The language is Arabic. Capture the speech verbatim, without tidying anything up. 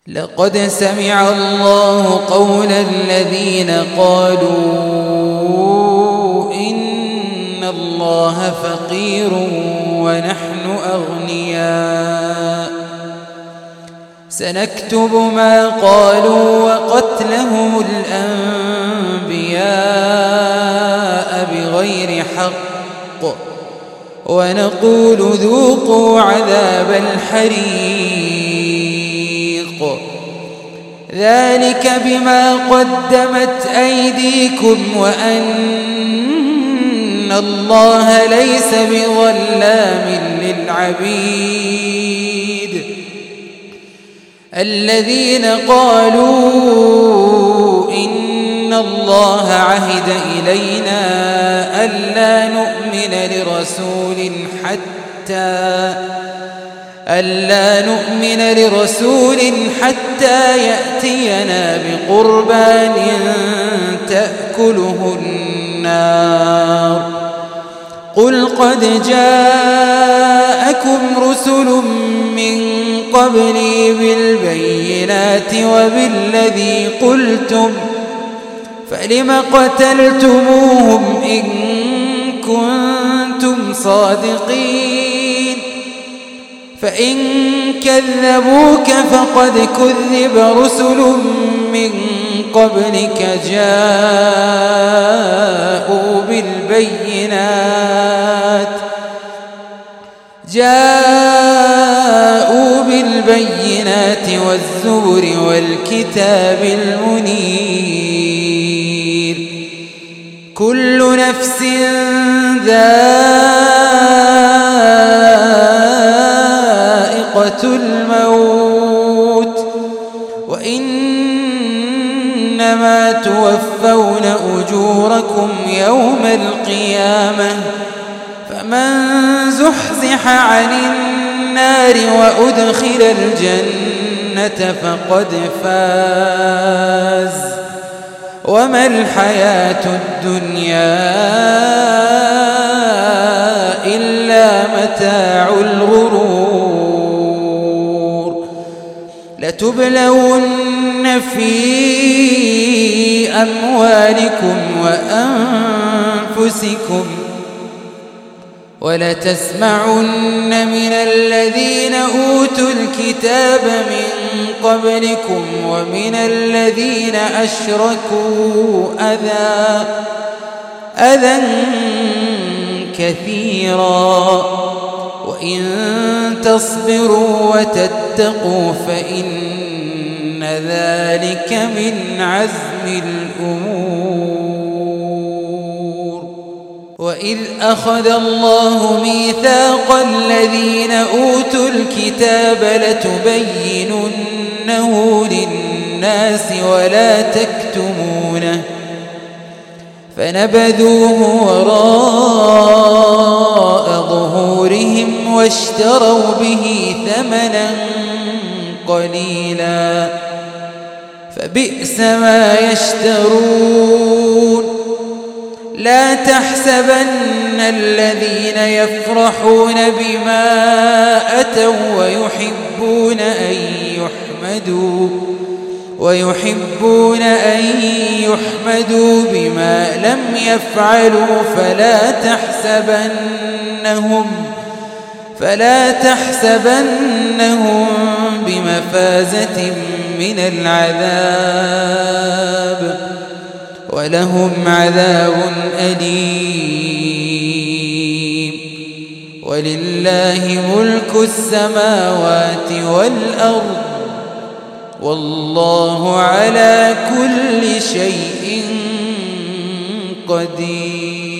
لقد سمع الله قول الذين قالوا إن الله فقير ونحن أغنياء سنكتب ما قالوا وقتلهم الأنبياء بغير حق ونقول ذوقوا عذاب الحريق ذلك بما قدمت أيديكم وأن الله ليس بظلام للعبيد الذين قالوا إن الله عهد إلينا ألا نؤمن لرسول حتى ألا نؤمن لرسول حتى يأتينا بقربان تأكله النار قل قد جاءكم رسل من قبلي بالبينات وبالذي قلتم فلم قتلتموهم إن كنتم صادقين فإن كذبوك فقد كذب رسل من قبلك جاءوا بالبينات جاءوا بالبينات والزبر والكتاب المنير كل نفس ذائقة الموت وإنما توفون أجوركم يوم القيامة فمن زحزح عن النار وأدخل الجنة فقد فاز وما الحياة الدنيا إلا متاع الغرور لتبلون في أموالكم وأنفسكم ولتسمعن من الذين أوتوا الكتاب من قبلكم ومن الذين أشركوا أذى أذى كثيرا وإن تصبروا وتتقوا فإن ذلك من عزم الأمور وإذ أخذ الله ميثاق الذين أوتوا الكتاب لتبيننه للناس ولا تكتمونه فنبذوه وراء ظهورهم واشتروا به ثمنا قليلا فبئس ما يشترون لا تحسبن الذين يفرحون بما أتوا ويحبون أن يحمدوا ويحبون أن يحمدوا بما لم يفعلوا فلا تحسبنهم فلا تحسبنهم بمفازة من العذاب ولهم عذاب أليم ولله ملك السماوات والأرض والله على كل شيء قدير.